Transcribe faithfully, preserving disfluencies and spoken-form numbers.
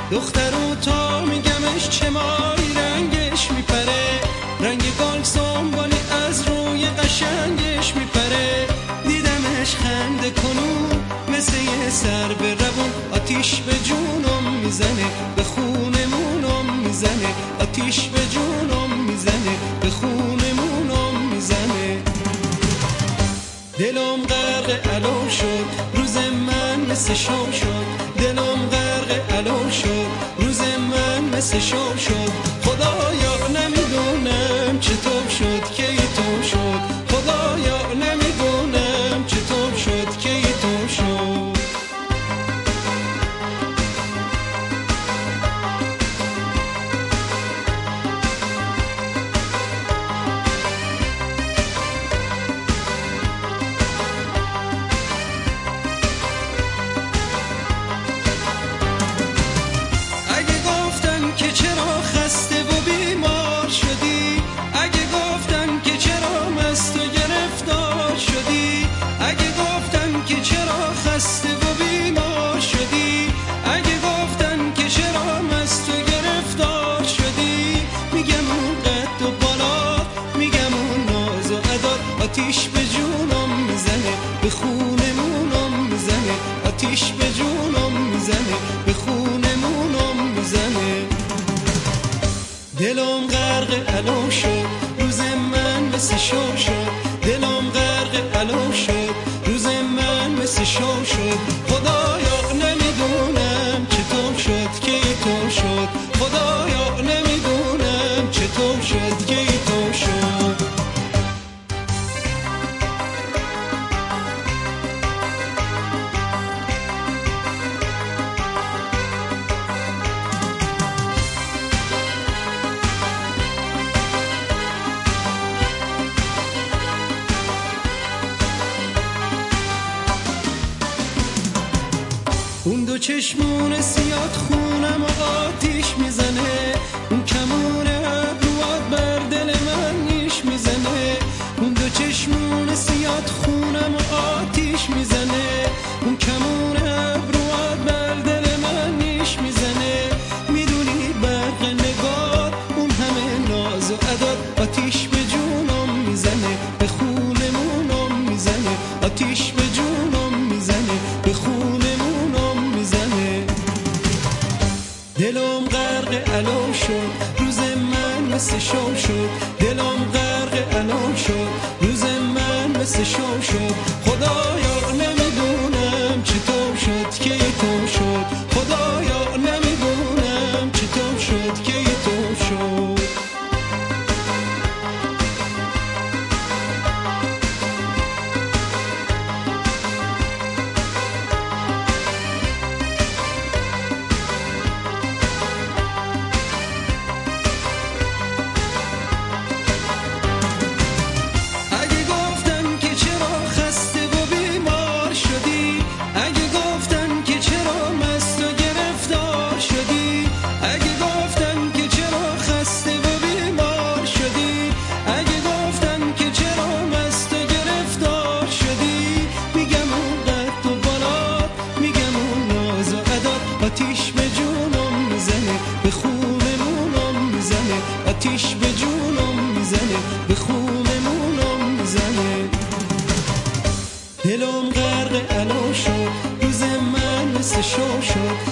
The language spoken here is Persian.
دخترو تا میگمش چه مایی رنگش میپره، رنگ گال سنبالی از روی قشنگش میپره. دیدمش خنده کنون مثل یه سر به روون، آتیش به جونم میزنه به خونمونم میزنه، آتیش به جونم میزنه به خونمونم میزنه. دلم غرق علو شد روز من مثل شام شد، دلم غرق علو شد روز من مثل شام شد. خدایا نمیدونم چطور شد که تو شد، خدایا نمیدونم چطور شد که تو شد. آتیش به جونم میزنه به خونمونم میزنه، آتیش به جونم میزنه به خونمونم میزنه. دلم غرق علو شد روز من مثل شام شد، دلم غرق علو شد روز من مثل شام شد. خدایا نمیدونم چطور شد که تو شد، خدایا نمیدونم چطور شد که تو شد. اون دو چشمون سیاد خونم و آتیش میزنه، اون کمون ابروات بر دل من نیش میزنه. اون دو چشمون سیاد خونم و آتیش میزنه، اون کمون ابروات بر دل من نیش میزنه. میدونی برق نگار اون همه ناز و عداد، آتیش به جونم میزنه به خونمونم میزنه، آتیش به جونم میزنه به خونمونم. دلم غرق علو شد روز من مثل شام شد، دلم غرق علو شد روز من مثل شام شد. خدایا نمیدونم چطور شد که تو شد، خدایا نمیدونم چطور شد که تو شد. آتیش به جونم میزنه به خونمونم میزنه، آتیش به جونم میزنه به خونمونم میزنه. دلم غرق علو شد روز من مثل شام شد،